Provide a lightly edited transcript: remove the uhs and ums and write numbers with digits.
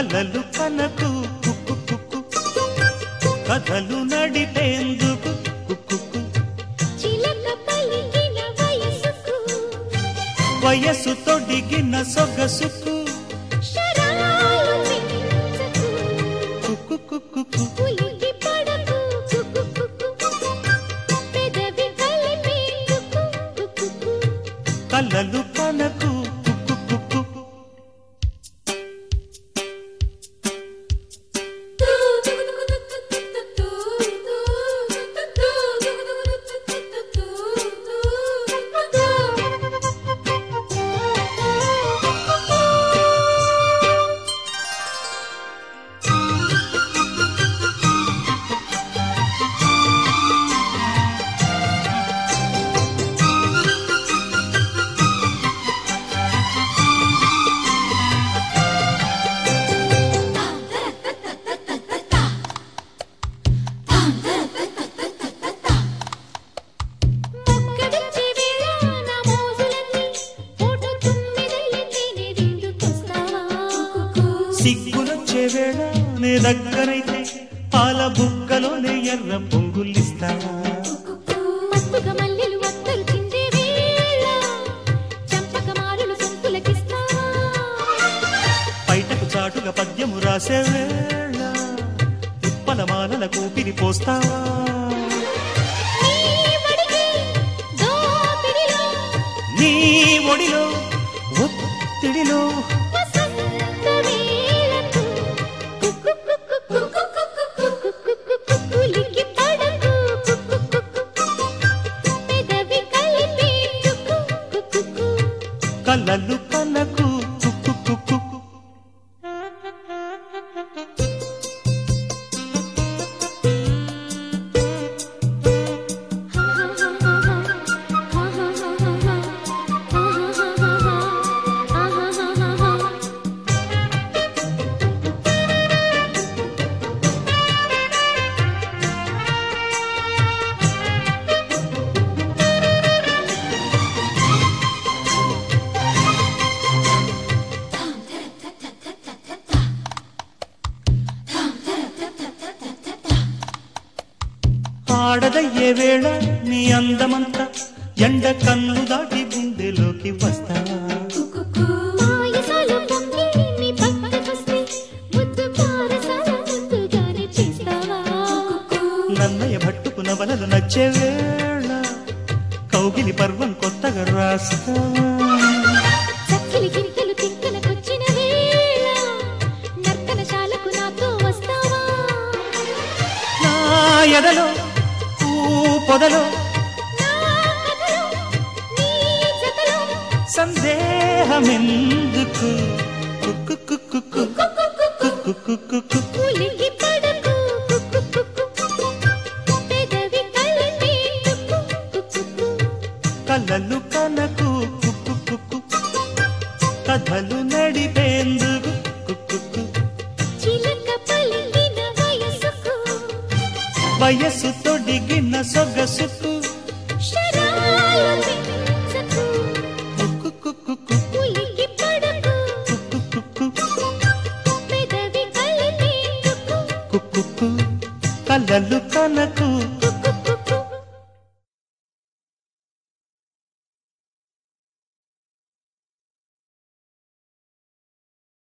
కలలు కనకు కుక్కు కుక్కు కథలు నడిపేందుకు కుక్కు చిలక పలికిన వయసుకు వయసు తొడిగిన సొగసుకు శరాలు పెంచకు కుక్కు కుక్కు ఉలికి పడకు పెదవి కలిపేందుకు కలలు కనకు కుక్కు కుక్కు సిగ్గులొచ్చే వేళ నే దగ్గరైతే పాల బుక్కలోనే ఎర్ర పొంగులిస్తావా మత్తుగా మల్లెలు వత్తలు చిందే వేళ చంపక మారులు సొంతులకిస్తావా బయటకు చాటుగా పద్యము రాసే వేళ ఉప్పల మాలల కూపిరి పోస్తావా నీ ఒడిలో ఒత్తిడిలో కలలు కనకు కుక్కు కుక్కు ఆడదయ్యే వేళ నీ అందమంతా ఎండ కన్ను దాటి గుండెలోకి వస్తావా నన్నయ్య భట్టుకు నవలలు నచ్చే వేళ కౌగిలి పర్వం కొత్తగా రాస్తావా నా ఎదలో పొదలో సందేహమెందుకు కుక్కు కుక్కు కుక్కు కుక్కు కలలు కనకు కుక్కు కుక్కు కథలు నడిపేందుకు కుక్కు చిలక పలికిన వయసుకు వయసు తొడిగిన సొగసుకు శరాలు పెంచకు కుక్కు ఉలికి పడకు కుక్కు పెదవి కలిపేందుకు కుక్కు కలలు కనకు